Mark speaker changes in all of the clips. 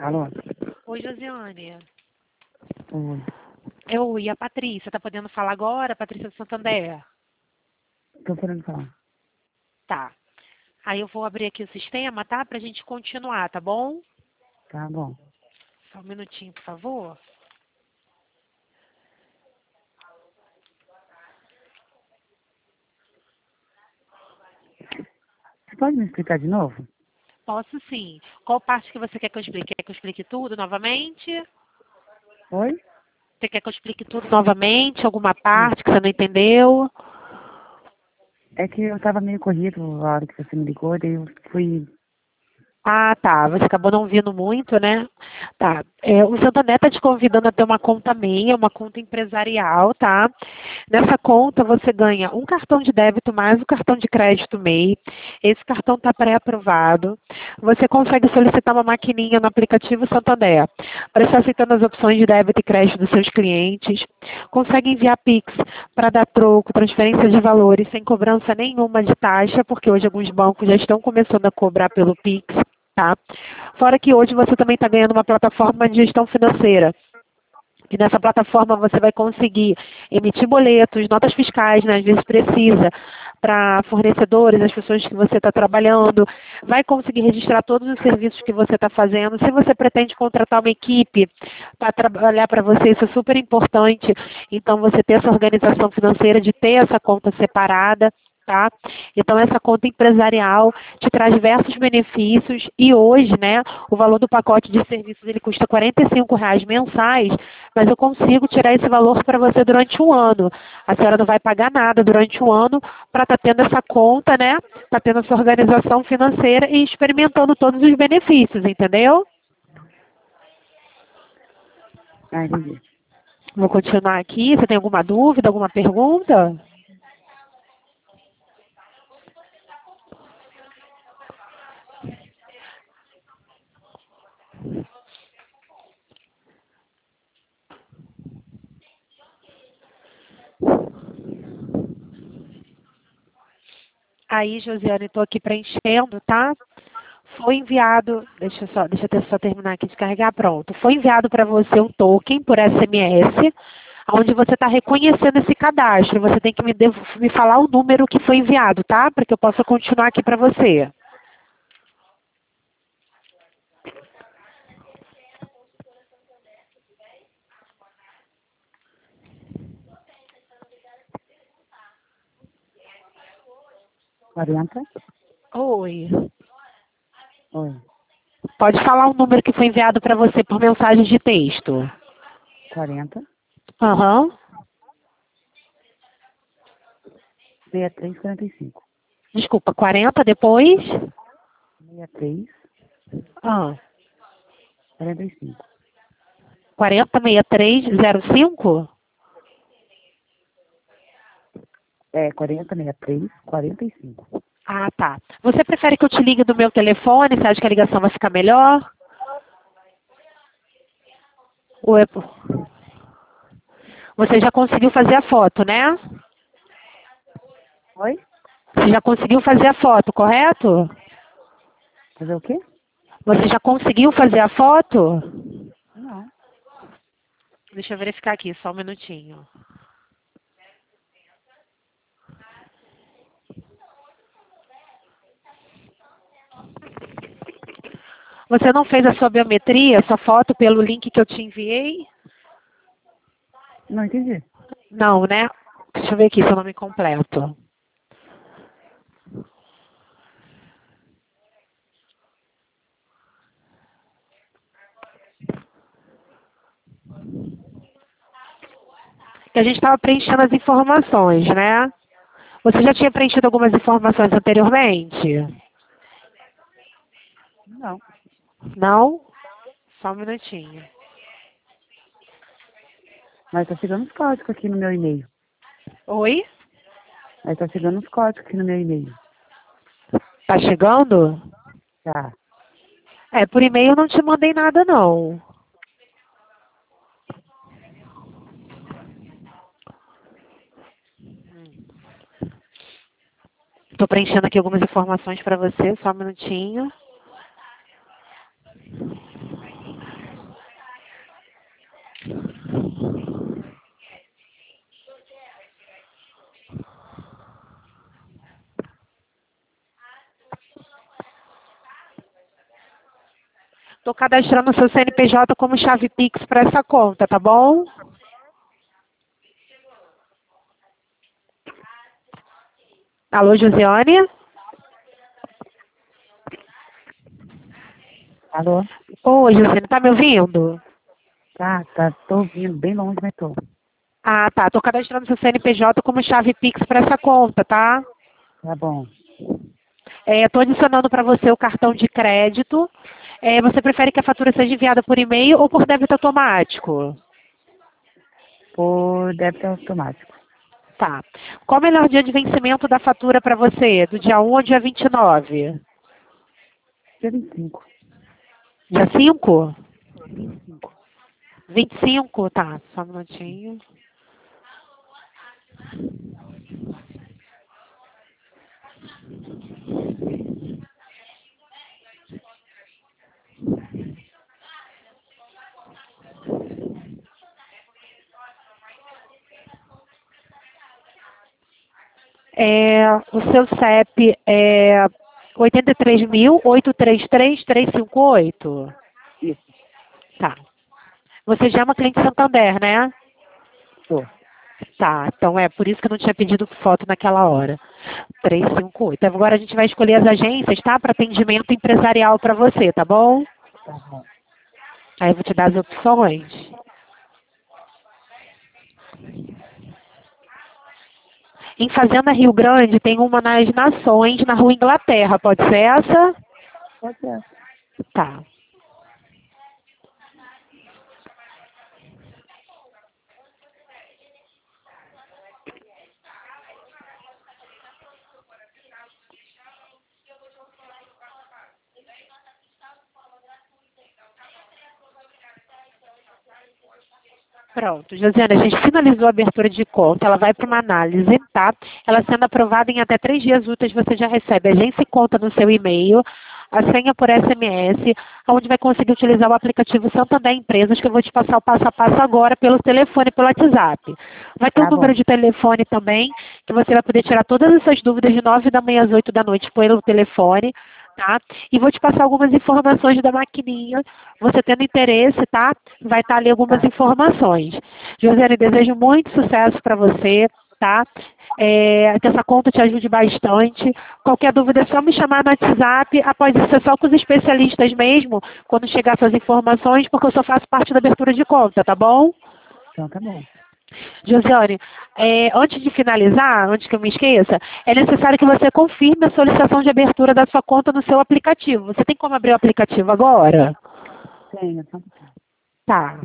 Speaker 1: Alô?
Speaker 2: Oi, Josiane.
Speaker 1: Oi.
Speaker 2: Eu e a Patrícia, tá podendo falar agora? Patrícia do Santander.
Speaker 1: Tô querendo falar.
Speaker 2: Tá. Aí eu vou abrir aqui o sistema, tá? Pra gente continuar, tá bom?
Speaker 1: Tá bom.
Speaker 2: Só um minutinho, por favor.
Speaker 1: Você pode me explicar de novo?
Speaker 2: Posso sim. Qual parte que você quer que eu explique? Quer que eu explique tudo novamente?
Speaker 1: Oi?
Speaker 2: Você quer que eu explique tudo novamente? Alguma parte que você não entendeu?
Speaker 1: É que eu tava meio corrido na hora que você me ligou, daí eu fui...
Speaker 2: Ah, tá. Você acabou não vindo muito, né? Tá. O Santander está te convidando a ter uma conta meia, uma conta empresarial, tá? Nessa conta você ganha um cartão de débito mais um cartão de crédito MEI. Esse cartão está pré-aprovado. Você consegue solicitar uma maquininha no aplicativo Santander para estar aceitando as opções de débito e crédito dos seus clientes. Consegue enviar Pix para dar troco, transferência de valores sem cobrança nenhuma de taxa, porque hoje alguns bancos já estão começando a cobrar pelo Pix. Tá? Fora que hoje você também está ganhando uma plataforma de gestão financeira. E nessa plataforma você vai conseguir emitir boletos, notas fiscais, né, às vezes precisa, para fornecedores, as pessoas que você está trabalhando, vai conseguir registrar todos os serviços que você está fazendo. Se você pretende contratar uma equipe para trabalhar para você, isso é super importante. Então você ter essa organização financeira, de ter essa conta separada. Tá? Então essa conta empresarial te traz diversos benefícios e hoje, né, o valor do pacote de serviços ele custa R$ 45 mensais, mas eu consigo tirar esse valor para você durante um ano. A senhora não vai pagar nada durante um ano para estar tendo essa conta, né? Tá tendo essa organização financeira e experimentando todos os benefícios, entendeu?
Speaker 1: Ah, entendi.
Speaker 2: Vou continuar aqui. Você tem alguma dúvida, alguma pergunta? Aí, Josiane, estou aqui preenchendo, tá? Foi enviado, deixa eu só terminar aqui de carregar, pronto. Foi enviado para você um token por SMS, onde você está reconhecendo esse cadastro. Você tem que me falar o número que foi enviado, tá? Para que eu possa continuar aqui para você.
Speaker 1: Quarenta?
Speaker 2: Oi.
Speaker 1: Oi.
Speaker 2: Pode falar o número que foi enviado para você por mensagem de texto.
Speaker 1: 40,
Speaker 2: Aham.
Speaker 1: 63, 45.
Speaker 2: Desculpa, 40 depois?
Speaker 1: 63,
Speaker 2: Ah.
Speaker 1: 45.
Speaker 2: 406305?
Speaker 1: É, 40, 63, 45.
Speaker 2: Ah, tá. Você prefere que eu te ligue do meu telefone? Você acha que a ligação vai ficar melhor? Ou é... Você já conseguiu fazer a foto, né?
Speaker 1: Oi?
Speaker 2: Você já conseguiu fazer a foto, correto?
Speaker 1: Fazer o quê?
Speaker 2: Você já conseguiu fazer a foto?
Speaker 1: Não.
Speaker 2: Deixa eu verificar aqui, só um minutinho. Você não fez a sua biometria, sua foto pelo link que eu te enviei?
Speaker 1: Não entendi.
Speaker 2: Não, né? Deixa eu ver aqui seu nome completo. Que a gente estava preenchendo as informações, né? Você já tinha preenchido algumas informações anteriormente?
Speaker 1: Não.
Speaker 2: Não? Só um minutinho.
Speaker 1: Mas tá chegando os códigos aqui no meu e-mail.
Speaker 2: Oi?
Speaker 1: Mas tá chegando os códigos aqui no meu e-mail.
Speaker 2: Tá chegando?
Speaker 1: Tá.
Speaker 2: Por e-mail eu não te mandei nada, não. Estou preenchendo aqui algumas informações para você, só um minutinho. Estou cadastrando o seu CNPJ como chave Pix para essa conta, tá bom? Alô, Josiane?
Speaker 1: Alô?
Speaker 2: Oi, Josiane, tá me ouvindo?
Speaker 1: Tô ouvindo, bem longe, mas tô.
Speaker 2: Ah, tá. Estou cadastrando seu CNPJ como chave Pix para essa conta, tá?
Speaker 1: Tá bom.
Speaker 2: Estou adicionando para você o cartão de crédito. Você prefere que a fatura seja enviada por e-mail ou por débito automático?
Speaker 1: Por débito automático.
Speaker 2: Tá. Qual o melhor dia de vencimento da fatura para você? Do dia 1 ao dia 29?
Speaker 1: Dia 25.
Speaker 2: Dia 5?
Speaker 1: 25.
Speaker 2: 25? Tá, só um minutinho. O seu CEP é 83.833.358?
Speaker 1: Isso.
Speaker 2: Tá. Você já é uma cliente Santander, né?
Speaker 1: Tô.
Speaker 2: Tá, então é por isso que eu não tinha pedido foto naquela hora. 358. Agora a gente vai escolher as agências, tá? Para atendimento empresarial para você, tá bom?
Speaker 1: Tá bom.
Speaker 2: Aí eu vou te dar as opções. Em Fazenda Rio Grande tem uma nas Nações, na Rua Inglaterra. Pode ser essa?
Speaker 1: Pode ser.
Speaker 2: Tá. Pronto, Josiane, a gente finalizou a abertura de conta, ela vai para uma análise, tá? Ela sendo aprovada em até 3 dias úteis, você já recebe a agência e conta no seu e-mail, a senha por SMS, onde vai conseguir utilizar o aplicativo Santander Empresas, que eu vou te passar o passo a passo agora pelo telefone e pelo WhatsApp. Vai ter um
Speaker 1: Tá
Speaker 2: número
Speaker 1: bom.
Speaker 2: de telefone também, que você vai poder tirar todas essas dúvidas de 9 da manhã às 8 da noite pelo telefone, tá? E vou te passar algumas informações da maquininha. Você tendo interesse, tá? Vai estar ali algumas
Speaker 1: Tá.
Speaker 2: informações. Josiane, desejo muito sucesso para você, tá? Que essa conta te ajude bastante. Qualquer dúvida é só me chamar no WhatsApp. Após isso, é só com os especialistas mesmo, quando chegar suas informações, porque eu só faço parte da abertura de conta, tá bom?
Speaker 1: Então tá bom.
Speaker 2: Josiane, antes de finalizar, antes que eu me esqueça, é necessário que você confirme a solicitação de abertura da sua conta no seu aplicativo. Você tem como abrir o aplicativo agora?
Speaker 1: Tenho, só um pouquinho.
Speaker 2: Tá.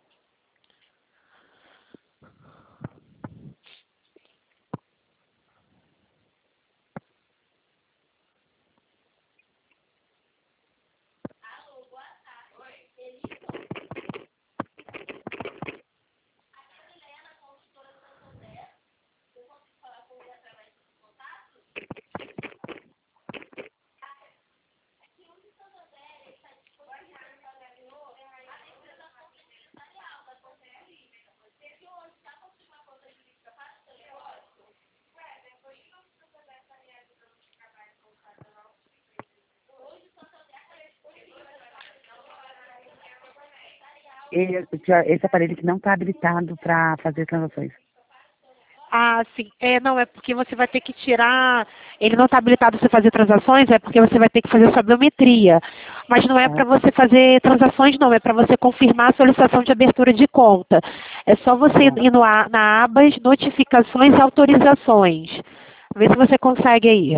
Speaker 1: Esse aparelho que não está habilitado para fazer transações.
Speaker 2: Ah, sim. Não, é porque você vai ter que tirar. Ele não está habilitado para você fazer transações, é porque você vai ter que fazer sua biometria. Mas não é
Speaker 1: Tá.
Speaker 2: para você fazer transações, não. É para você confirmar a solicitação de abertura de conta. É só você
Speaker 1: Bom.
Speaker 2: ir na abas notificações e autorizações. Vê se você consegue aí.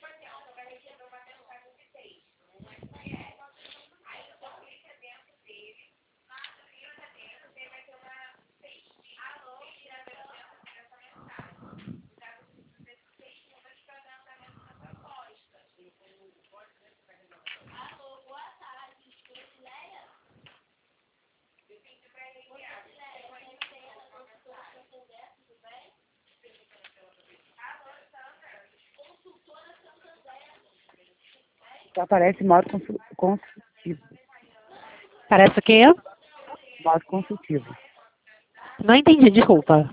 Speaker 1: Só aparece modo consultivo.
Speaker 2: Parece o quê?
Speaker 1: Modo consultivo.
Speaker 2: Não entendi, desculpa.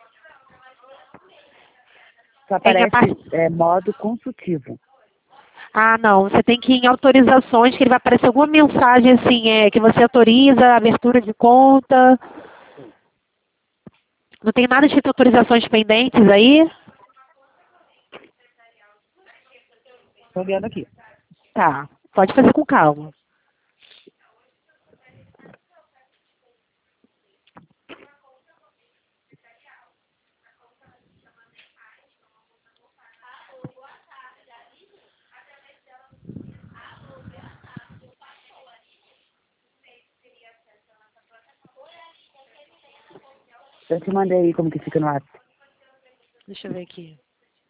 Speaker 1: Só
Speaker 2: Tem a
Speaker 1: aparece
Speaker 2: parte.
Speaker 1: modo consultivo.
Speaker 2: Ah, não. Você tem que ir em autorizações, que ele vai aparecer alguma mensagem assim, que você autoriza a abertura de conta. Não tem nada de autorizações pendentes aí?
Speaker 1: Tô olhando aqui.
Speaker 2: Tá. Pode fazer com calma.
Speaker 1: Eu te mandei aí como que fica no WhatsApp.
Speaker 2: Deixa eu ver aqui.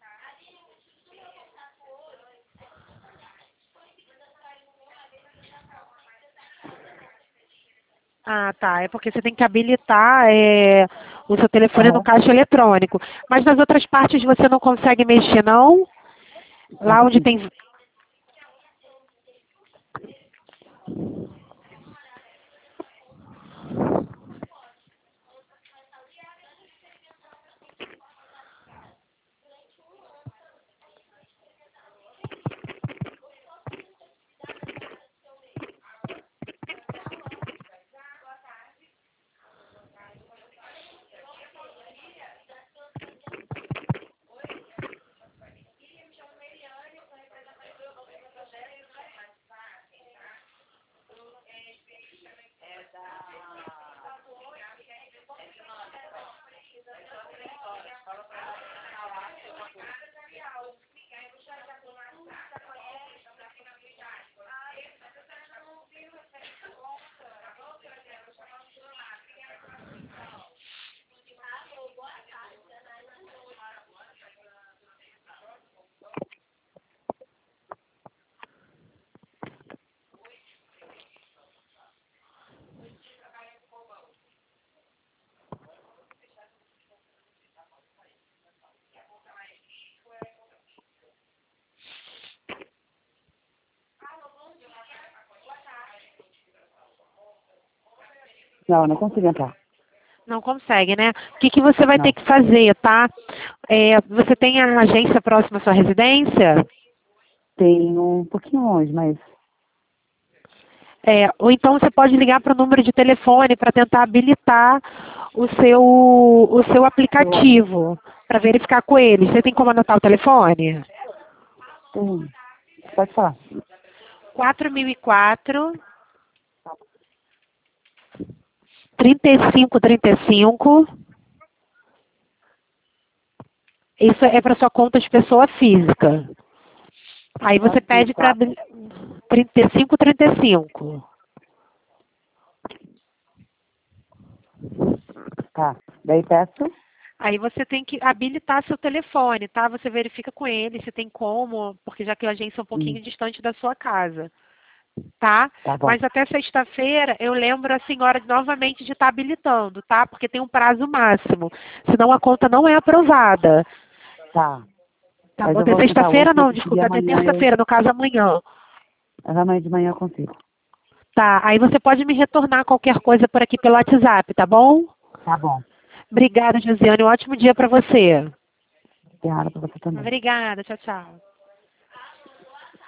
Speaker 2: Ah, tá. É porque você tem que habilitar o seu telefone no
Speaker 1: Aham.
Speaker 2: caixa eletrônico. Mas nas outras partes você não consegue mexer, não? Lá onde
Speaker 1: Consegui.
Speaker 2: tem...
Speaker 1: Não, eu não consigo entrar.
Speaker 2: Não consegue, né? O que você vai ter
Speaker 1: Não.
Speaker 2: que fazer, tá? Você tem a agência próxima à sua residência?
Speaker 1: Tem um pouquinho longe, mas...
Speaker 2: Ou então você pode ligar para o número de telefone para tentar habilitar o seu aplicativo para verificar com eles. Você tem como anotar o telefone?
Speaker 1: Tem. Pode falar.
Speaker 2: 4004 3535. Isso é para sua conta de pessoa física. Aí você pede para
Speaker 1: 434.
Speaker 2: 3535.
Speaker 1: Tá. Daí peço.
Speaker 2: Aí você tem que habilitar seu telefone, tá? Você verifica com ele se tem como, porque já que a agência é um pouquinho distante da sua casa, tá?
Speaker 1: Tá bom.
Speaker 2: Mas até sexta-feira eu lembro a senhora novamente de estar habilitando, tá? Porque tem um prazo máximo, senão a conta não é aprovada.
Speaker 1: Tá.
Speaker 2: Tá
Speaker 1: Mas
Speaker 2: bom?
Speaker 1: eu
Speaker 2: Até
Speaker 1: vou tentar hoje,
Speaker 2: sexta-feira
Speaker 1: se eu
Speaker 2: não,
Speaker 1: conseguir
Speaker 2: desculpa, até
Speaker 1: amanhã eu...
Speaker 2: terça-feira, no caso amanhã.
Speaker 1: Mas amanhã de manhã eu consigo.
Speaker 2: Tá, aí você pode me retornar qualquer coisa por aqui pelo WhatsApp, tá bom?
Speaker 1: Tá bom.
Speaker 2: Obrigada, Josiane. Um ótimo dia para você.
Speaker 1: Obrigada pra você também.
Speaker 2: Obrigada. Tchau, tchau.